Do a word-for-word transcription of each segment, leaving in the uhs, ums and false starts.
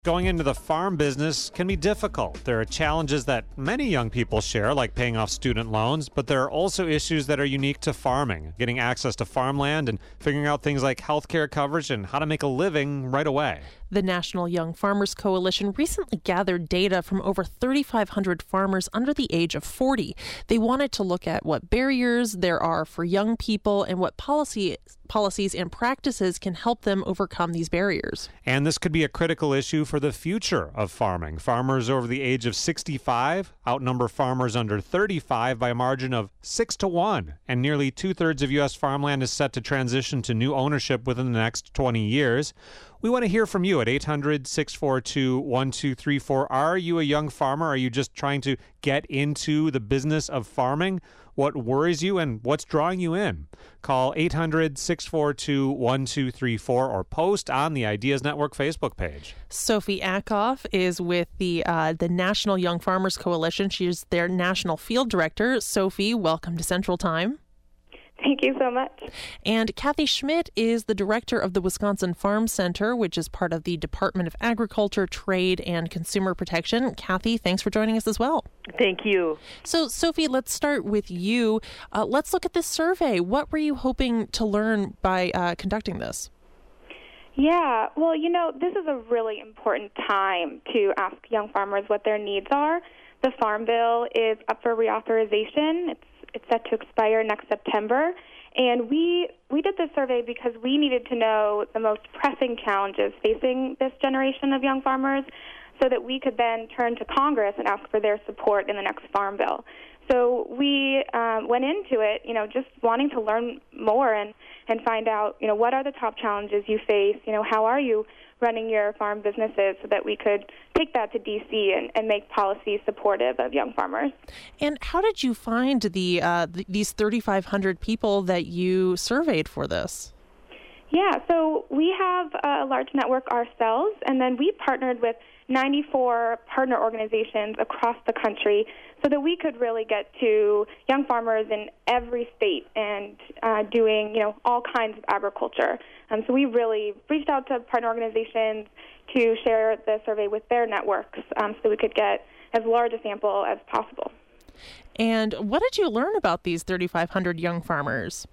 Going into the farm business can be difficult. There are challenges that many young people share, like paying off student loans, but there are also issues that are unique to farming, getting access to farmland and figuring out things like healthcare coverage and how to make a living right away. The National Young Farmers Coalition recently gathered data from over thirty-five hundred farmers under the age of forty. They wanted to look at what barriers there are for young people and what policy policies and practices can help them overcome these barriers. And this could be a critical issue for the future of farming. Farmers over the age of sixty-five outnumber farmers under thirty-five by a margin of six to one, and nearly two-thirds of U S farmland is set to transition to new ownership within the next twenty years. We want to hear from you at eight hundred, six four two, one two three four. Are you a young farmer? Are you just trying to get into the business of farming? What worries you and what's drawing you in? Call eight hundred, six four two, one two three four or post on the Ideas Network Facebook page. Sophie Ackoff is with the uh, the National Young Farmers Coalition. She is their national field director. Sophie, welcome to Central Time. Thank you so much. And Kathy Schmidt is the director of the Wisconsin Farm Center, which is part of the Department of Agriculture, Trade, and Consumer Protection. Kathy, thanks for joining us as well. Thank you. So, Sophie, let's start with you. Uh, let's look at this survey. What were you hoping to learn by uh, conducting this? Yeah, well, you know, this is a really important time to ask young farmers what their needs are. The Farm Bill is up for reauthorization. It's It's set to expire next September, and we we did this survey because we needed to know the most pressing challenges facing this generation of young farmers so that we could then turn to Congress and ask for their support in the next Farm Bill. So we um, went into it, you know, just wanting to learn more and, and find out, you know, what are the top challenges you face, you know, how are you running your farm businesses so that we could take that to D C and, and make policy supportive of young farmers. And how did you find the, uh, th- these thirty-five hundred people that you surveyed for this? Yeah, so we have a large network ourselves, and then we partnered with ninety-four partner organizations across the country so that we could really get to young farmers in every state and uh, doing, you know, all kinds of agriculture. Um, so we really reached out to partner organizations to share the survey with their networks um, so we could get as large a sample as possible. And what did you learn about these thirty-five hundred young farmers?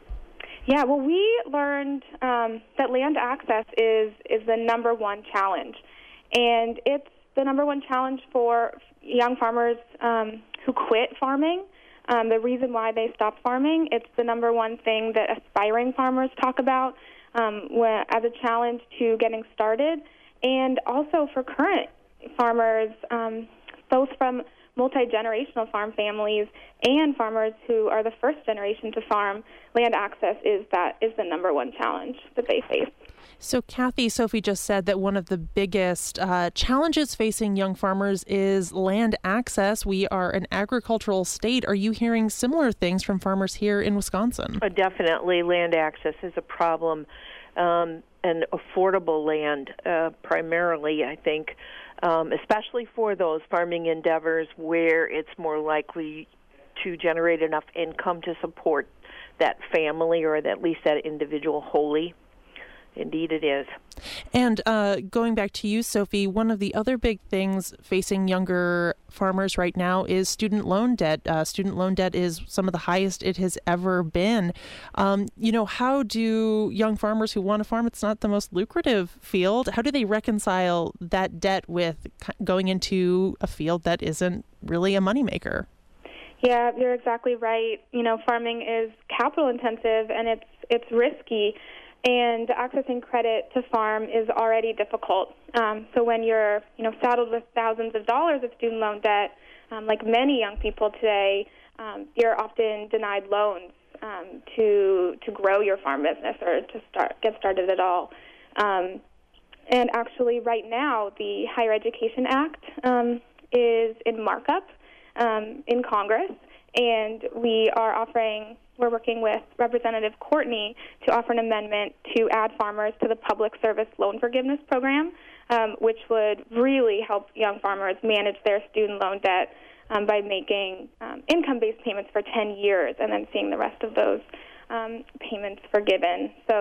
Yeah, well, we learned um, that land access is, is the number one challenge. And it's the number one challenge for young farmers um, who quit farming. Um, the reason why they stop farming, it's the number one thing that aspiring farmers talk about um, when, as a challenge to getting started. And also for current farmers, um, both from multi-generational farm families and farmers who are the first generation to farm, land access is that is the number one challenge that they face. So, Kathy, Sophie just said that one of the biggest uh, challenges facing young farmers is land access. We are an agricultural state. Are you hearing similar things from farmers here in Wisconsin? Uh, definitely, land access is a problem, um, and affordable land uh, primarily, I think, um, especially for those farming endeavors where it's more likely to generate enough income to support that family or at least that individual wholly. Indeed it is. And uh, going back to you, Sophie, one of the other big things facing younger farmers right now is student loan debt. Uh, student loan debt is some of the highest it has ever been. Um, you know, how do young farmers who want to farm, it's not the most lucrative field, how do they reconcile that debt with going into a field that isn't really a moneymaker? Yeah, you're exactly right. You know, farming is capital intensive and it's it's risky. And accessing credit to farm is already difficult. Um, so when you're, you know, saddled with thousands of dollars of student loan debt, um, like many young people today, um, you're often denied loans um, to to grow your farm business or to start get started at all. Um, and actually, right now, the Higher Education Act um, is in markup um, in Congress, and we are offering. We're working with Representative Courtney to offer an amendment to add farmers to the Public Service Loan Forgiveness Program, um, which would really help young farmers manage their student loan debt um, by making um, income-based payments for ten years and then seeing the rest of those um, payments forgiven. So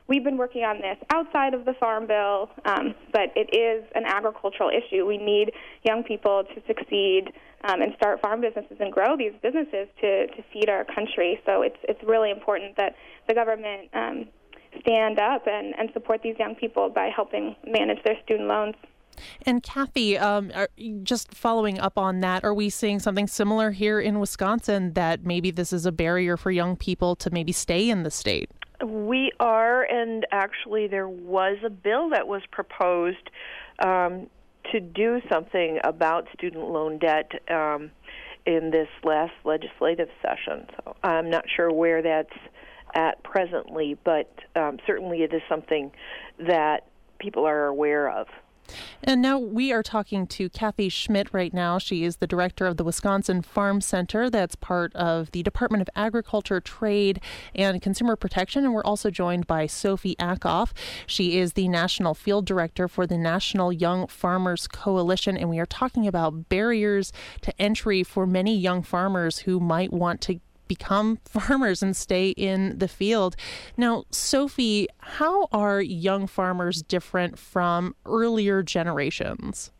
we've been working on this outside of the Farm Bill, um, but it is an agricultural issue. We need young people to succeed um, and start farm businesses and grow these businesses to, to feed our country. So it's it's really important that the government um, stand up and, and support these young people by helping manage their student loans. And Kathy, um, are, just following up on that, are we seeing something similar here in Wisconsin, that maybe this is a barrier for young people to maybe stay in the state? We are, and actually there was a bill that was proposed um, to do something about student loan debt um, in this last legislative session. So I'm not sure where that's at presently, but um, certainly it is something that people are aware of. And now we are talking to Kathy Schmidt right now. She is the director of the Wisconsin Farm Center. That's part of the Department of Agriculture, Trade, and Consumer Protection. And we're also joined by Sophie Ackoff. She is the national field director for the National Young Farmers Coalition. And we are talking about barriers to entry for many young farmers who might want to become farmers and stay in the field. Now, Sophie, how are young farmers different from earlier generations?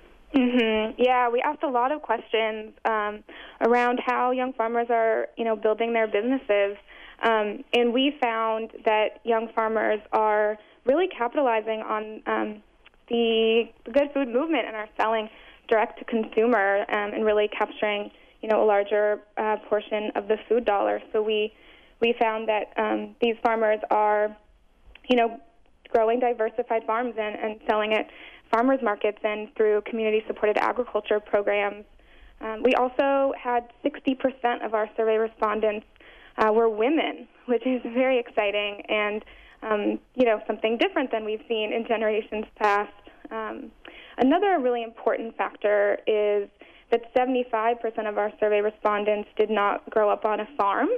Mm-hmm. Yeah, we asked a lot of questions um, around how young farmers are, you know, building their businesses, um, and we found that young farmers are really capitalizing on um, the good food movement and are selling direct to consumer um, and really capturing, you know, a larger uh, portion of the food dollar. So we we found that um, these farmers are, you know, growing diversified farms and, and selling at farmers markets and through community-supported agriculture programs. Um, we also had sixty percent of our survey respondents uh, were women, which is very exciting and, um, you know, something different than we've seen in generations past. Um, another really important factor is that seventy-five percent of our survey respondents did not grow up on a farm.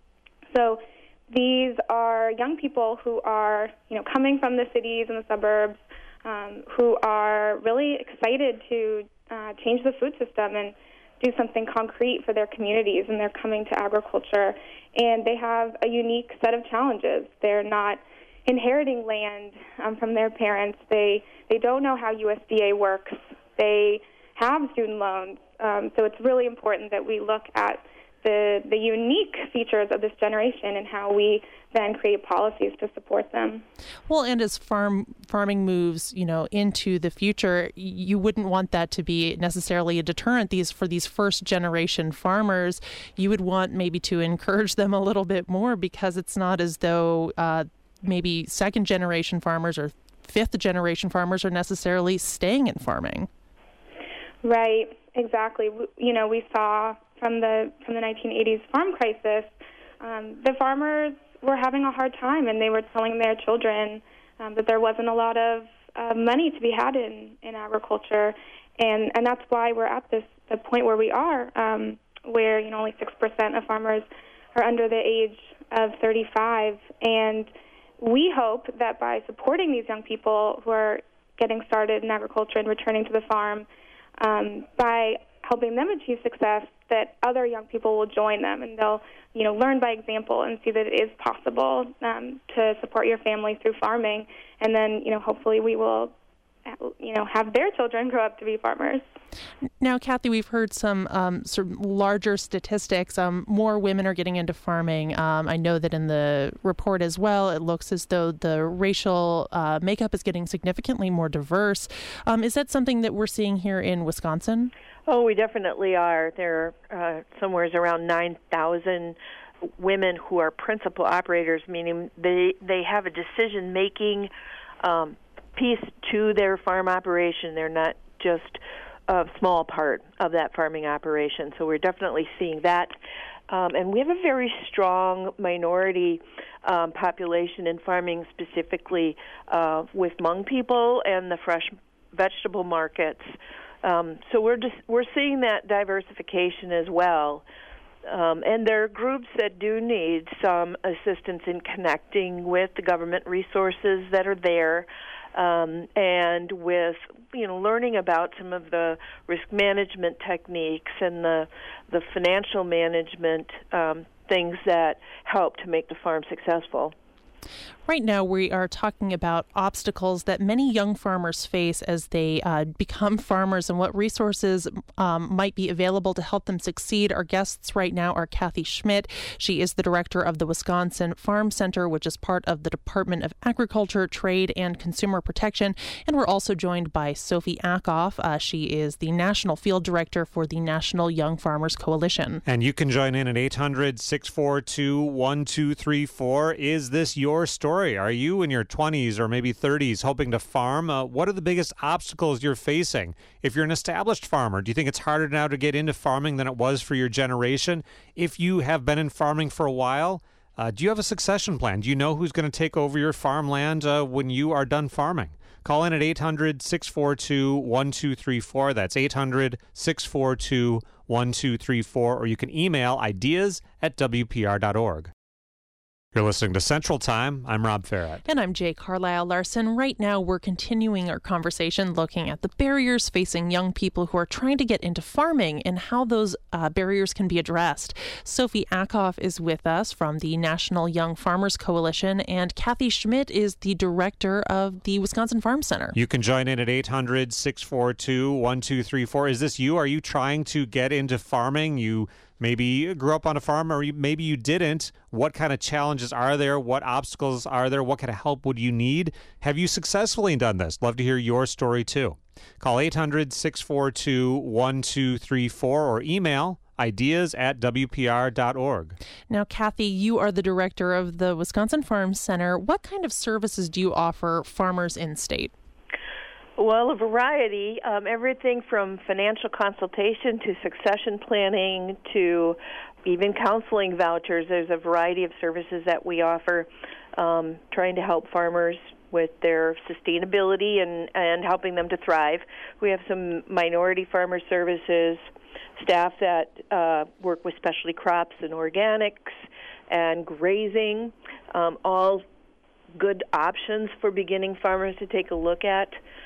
So these are young people who are, you know, coming from the cities and the suburbs, um, who are really excited to uh, change the food system and do something concrete for their communities, and they're coming to agriculture. And they have a unique set of challenges. They're not inheriting land um, from their parents. They they don't know how U S D A works. They have student loans. Um, so it's really important that we look at the the unique features of this generation and how we then create policies to support them. Well, and as farm farming moves, you know, into the future, you wouldn't want that to be necessarily a deterrent. These for these first generation farmers, you would want maybe to encourage them a little bit more, because it's not as though uh, maybe second generation farmers or fifth generation farmers are necessarily staying in farming. Right, exactly. You know, we saw from the from the nineteen eighties farm crisis, um, the farmers were having a hard time, and they were telling their children um, that there wasn't a lot of uh, money to be had in, in agriculture, and and that's why we're at this the point where we are, um, where you know only six percent of farmers are under the age of thirty-five, and we hope that by supporting these young people who are getting started in agriculture and returning to the farm, Um, by helping them achieve success, that other young people will join them, and they'll, you know, learn by example and see that it is possible um, to support your family through farming, and then, you know, hopefully we will, you know, have their children grow up to be farmers. Now, Kathy, we've heard some um, sort of larger statistics. Um, more women are getting into farming. Um, I know that in the report as well, it looks as though the racial uh, makeup is getting significantly more diverse. Um, is that something that we're seeing here in Wisconsin? Oh, we definitely are. There are uh, somewhere around nine thousand women who are principal operators, meaning they, they have a decision-making um, piece to their farm operation. They're not just a small part of that farming operation. So we're definitely seeing that. Um, and we have a very strong minority um, population in farming, specifically uh, with Hmong people and the fresh vegetable markets. Um, so we're just we're seeing that diversification as well. Um, and there are groups that do need some assistance in connecting with the government resources that are there, um, and with, you know, learning about some of the risk management techniques and the the financial management um, things that help to make the farm successful. Right now, we are talking about obstacles that many young farmers face as they uh, become farmers and what resources um, might be available to help them succeed. Our guests right now are Kathy Schmidt. She is the director of the Wisconsin Farm Center, which is part of the Department of Agriculture, Trade, and Consumer Protection. And we're also joined by Sophie Ackoff. Uh, she is the national field director for the National Young Farmers Coalition. And you can join in at eight hundred, six four two, one two three four. Is this your story? Are you in your twenties or maybe thirties hoping to farm? Uh, what are the biggest obstacles you're facing? If you're an established farmer, do you think it's harder now to get into farming than it was for your generation? If you have been in farming for a while, uh, do you have a succession plan? Do you know who's going to take over your farmland uh, when you are done farming? Call in at eight hundred, six four two, one two three four. That's eight hundred, six four two, one two three four. Or you can email ideas at w p r dot org. You're listening to Central Time. I'm Rob Farrett. And I'm Jay Carlisle Larson. Right now, we're continuing our conversation looking at the barriers facing young people who are trying to get into farming and how those uh, barriers can be addressed. Sophie Ackoff is with us from the National Young Farmers Coalition, and Kathy Schmidt is the director of the Wisconsin Farm Center. You can join in at eight hundred, six four two, one two three four. Is this you? Are you trying to get into farming? You maybe grew up on a farm, or maybe you didn't. What kind of challenges are there? What obstacles are there? What kind of help would you need? Have you successfully done this? Love to hear your story, too. Call eight hundred, six four two, one two three four or email ideas at w p r dot org. Now, Kathy, you are the director of the Wisconsin Farm Center. What kind of services do you offer farmers in state? Well, a variety, um, everything from financial consultation to succession planning to even counseling vouchers. There's a variety of services that we offer, um, trying to help farmers with their sustainability and, and helping them to thrive. We have some minority farmer services, staff that uh, work with specialty crops and organics and grazing, um, all good options for beginning farmers to take a look at.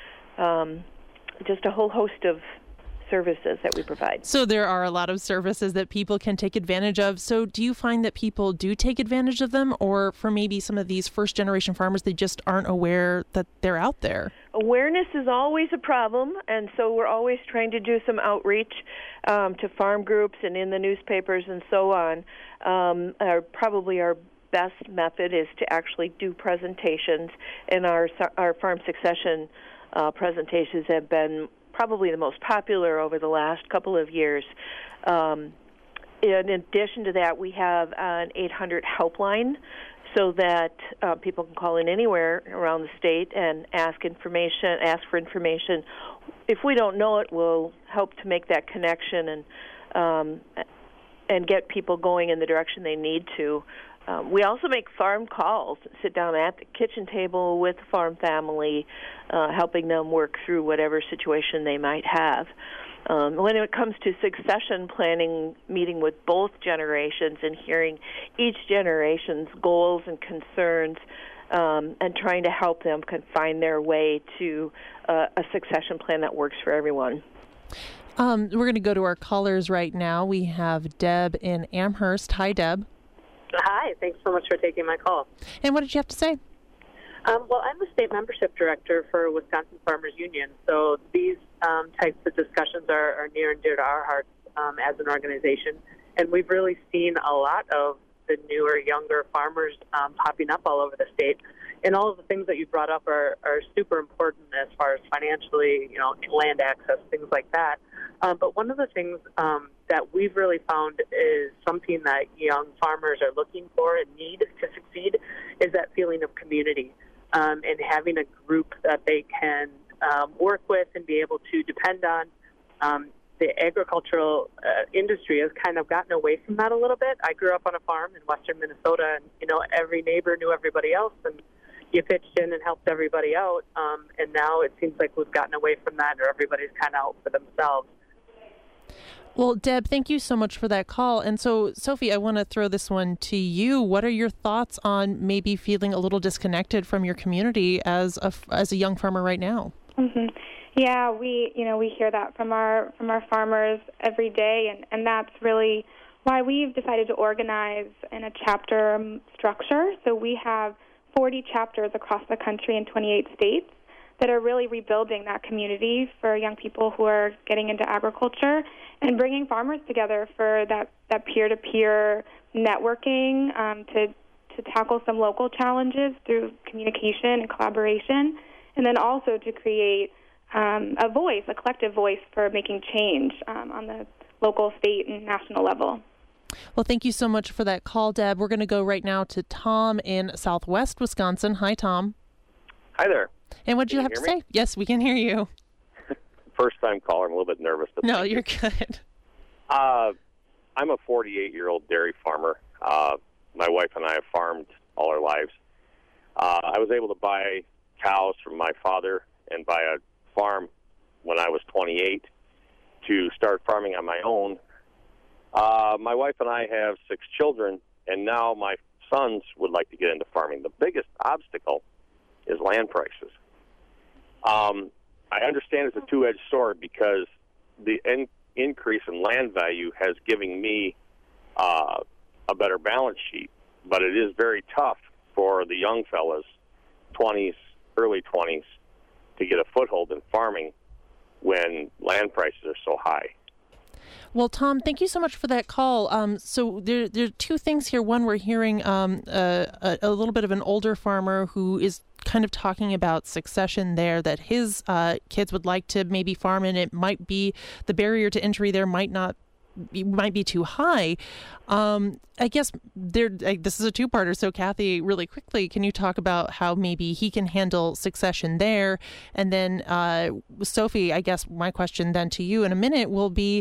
Um, just a whole host of services that we provide. So there are a lot of services that people can take advantage of. So do you find that people do take advantage of them, or for maybe some of these first-generation farmers, they just aren't aware that they're out there? Awareness is always a problem, and so we're always trying to do some outreach um, to farm groups and in the newspapers and so on. Um, our, probably our best method is to actually do presentations, and our our farm succession Uh, presentations have been probably the most popular over the last couple of years. Um, in addition to that, we have an eight hundred helpline so that uh, people can call in anywhere around the state and ask information, ask for information. If we don't know it, we'll help to make that connection and um, and get people going in the direction they need to. Um, we also make farm calls, sit down at the kitchen table with the farm family, uh, helping them work through whatever situation they might have. Um, when it comes to succession planning, meeting with both generations and hearing each generation's goals and concerns, um, and trying to help them can find their way to uh, a succession plan that works for everyone. Um, we're going to go to our callers right now. We have Deb in Amherst. Hi, Deb. Hi, thanks so much for taking my call. And what did you have to say? Um, well, I'm the state membership director for Wisconsin Farmers Union, so these um, types of discussions are, are near and dear to our hearts um, as an organization. And we've really seen a lot of the newer, younger farmers um, popping up all over the state. And all of the things that you brought up are, are super important as far as financially, you know, land access, things like that. Um, but one of the things um, that we've really found is something that young farmers are looking for and need to succeed is that feeling of community um, and having a group that they can um, work with and be able to depend on. Um, the agricultural uh, industry has kind of gotten away from that a little bit. I grew up on a farm in western Minnesota, and, you know, every neighbor knew everybody else, and you pitched in and helped everybody out. Um, and now it seems like we've gotten away from that, or everybody's kind of out for themselves. Well, Deb, thank you so much for that call. And so, Sophie, I want to throw this one to you. What are your thoughts on maybe feeling a little disconnected from your community as a, as a young farmer right now? Mm-hmm. Yeah, we you know we hear that from our from our farmers every day, and, and that's really why we've decided to organize in a chapter structure. So we have forty chapters across the country in twenty-eight states that are really rebuilding that community for young people who are getting into agriculture and bringing farmers together for that, that peer-to-peer networking um, to, to tackle some local challenges through communication and collaboration, and then also to create um, a voice, a collective voice for making change um, on the local, state, and national level. Well, thank you so much for that call, Deb. We're going to go right now to Tom in Southwest Wisconsin. Hi, Tom. Hi there. And what do you have Can to you hear say? Yes, we can hear you. First time caller. I'm a little bit nervous. But No, you're good. Uh, I'm a forty-eight-year-old dairy farmer. Uh, my wife and I have farmed all our lives. Uh, I was able to buy cows from my father and buy a farm when I was twenty-eight to start farming on my own. Uh, my wife and I have six children, and now my sons would like to get into farming. The biggest obstacle is land prices. Um, I understand it's a two-edged sword because the in- increase in land value has given me uh, a better balance sheet, but it is very tough for the young fellas, twenties, early twenties, to get a foothold in farming when land prices are so high. Well, Tom, thank you so much for that call. Um, so there, there are two things here. One, we're hearing um, uh, a, a little bit of an older farmer who is kind of talking about succession there, that his uh, kids would like to maybe farm, and it might be the barrier to entry there might not be, might be too high. Um, I guess there. I, this is a two-parter. So, Kathy, really quickly, can you talk about how maybe he can handle succession there? And then, uh, Sophie, I guess my question then to you in a minute will be,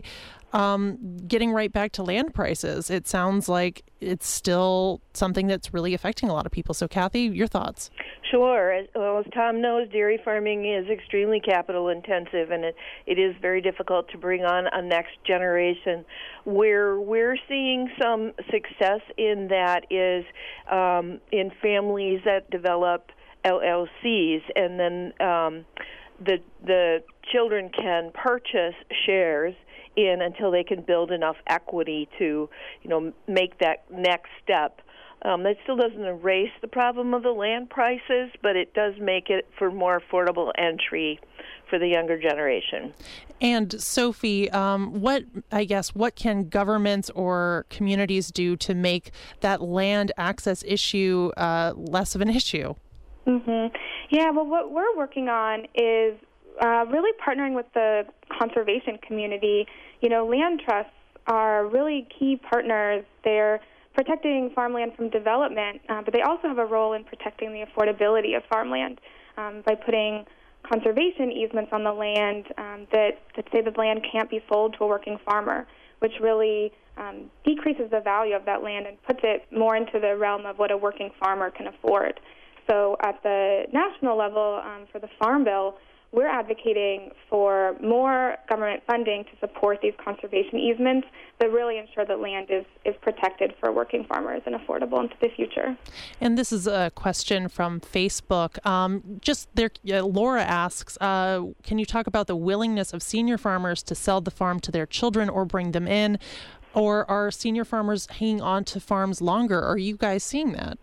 Um, getting right back to land prices. It sounds like it's still something that's really affecting a lot of people. So, Kathy, your thoughts? Sure. As, well, as Tom knows, dairy farming is extremely capital intensive, and it, it is very difficult to bring on a next generation. Where we're seeing some success in that is um, in families that develop L L Cs, and then um, the the children can purchase shares in until they can build enough equity to, you know, make that next step. Um, that still doesn't erase the problem of the land prices, but it does make it for more affordable entry for the younger generation. And Sophie, um, what I guess what can governments or communities do to make that land access issue uh, less of an issue? Mm-hmm. Yeah, well, what we're working on is uh, really partnering with the conservation community. You know, land trusts are really key partners. They're protecting farmland from development, uh, but they also have a role in protecting the affordability of farmland um, by putting conservation easements on the land um, that, that say the land can't be sold to a working farmer, which really um, decreases the value of that land and puts it more into the realm of what a working farmer can afford. So at the national level, um, for the Farm Bill, we're advocating for more government funding to support these conservation easements that really ensure that land is, is protected for working farmers and affordable into the future. And this is a question from Facebook. Um, just there, uh, Laura asks, uh, can you talk about the willingness of senior farmers to sell the farm to their children or bring them in? Or are senior farmers hanging on to farms longer? Are you guys seeing that?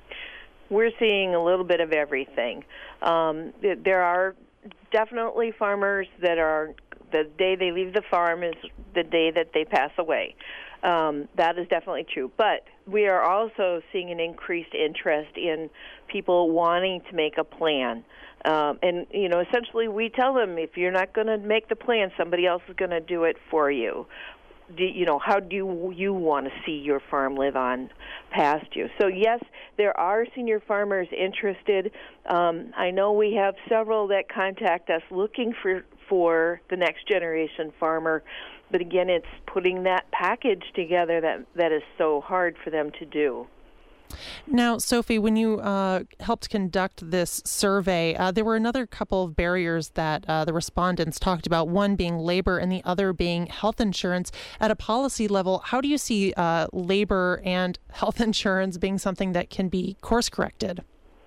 We're seeing a little bit of everything. Um, there are definitely farmers that are, the day they leave the farm is the day that they pass away. Um, that is definitely true. But we are also seeing an increased interest in people wanting to make a plan. Um, and, you know, essentially we tell them, if you're not going to make the plan, somebody else is going to do it for you. Do, you know, how do you, you want to see your farm live on past you? So, yes, there are senior farmers interested. Um, I know we have several that contact us looking for, for the next generation farmer. But, again, it's putting that package together that, that is so hard for them to do. Now, Sophie, when you uh, helped conduct this survey, uh, there were another couple of barriers that uh, the respondents talked about, one being labor and the other being health insurance. At a policy level, how do you see uh, labor and health insurance being something that can be course-corrected?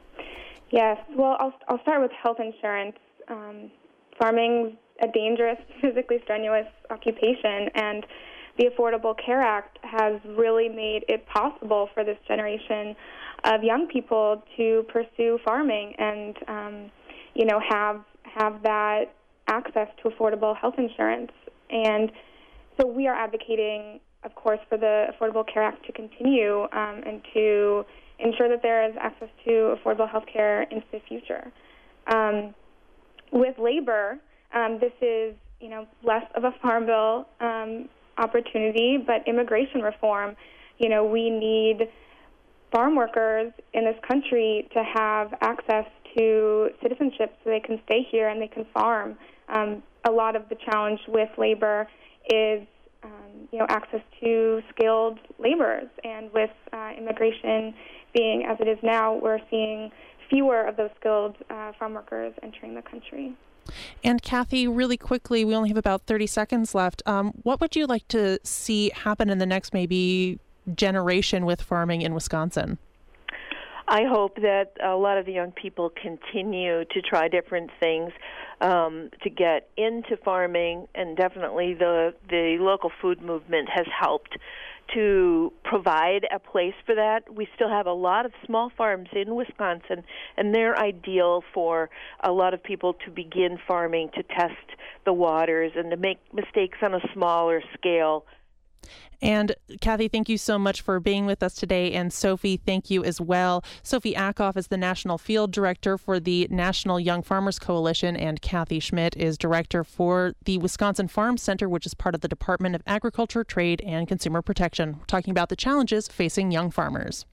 Yes, well, I'll, I'll start with health insurance. Um, farming's a dangerous, physically strenuous occupation, and the Affordable Care Act has really made it possible for this generation of young people to pursue farming and, um, you know, have have that access to affordable health insurance. And so we are advocating, of course, for the Affordable Care Act to continue um, and to ensure that there is access to affordable health care into the future. Um, with labor, um, this is, you know, less of a farm bill um, opportunity, but immigration reform. You know, we need farm workers in this country to have access to citizenship so they can stay here and they can farm. Um, a lot of the challenge with labor is, um, you know, access to skilled laborers. And with uh, immigration being as it is now, we're seeing fewer of those skilled uh, farm workers entering the country. And Kathy, really quickly, we only have about thirty seconds left. Um, what would you like to see happen in the next maybe generation with farming in Wisconsin? I hope that a lot of the young people continue to try different things um, to get into farming, and definitely the the local food movement has helped to provide a place for that. We still have a lot of small farms in Wisconsin, and they're ideal for a lot of people to begin farming, to test the waters, and to make mistakes on a smaller scale. And Kathy, thank you so much for being with us today. And Sophie, thank you as well. Sophie Ackoff is the National Field Director for the National Young Farmers Coalition, and Kathy Schmidt is Director for the Wisconsin Farm Center, which is part of the Department of Agriculture, Trade, and Consumer Protection. We're talking about the challenges facing young farmers.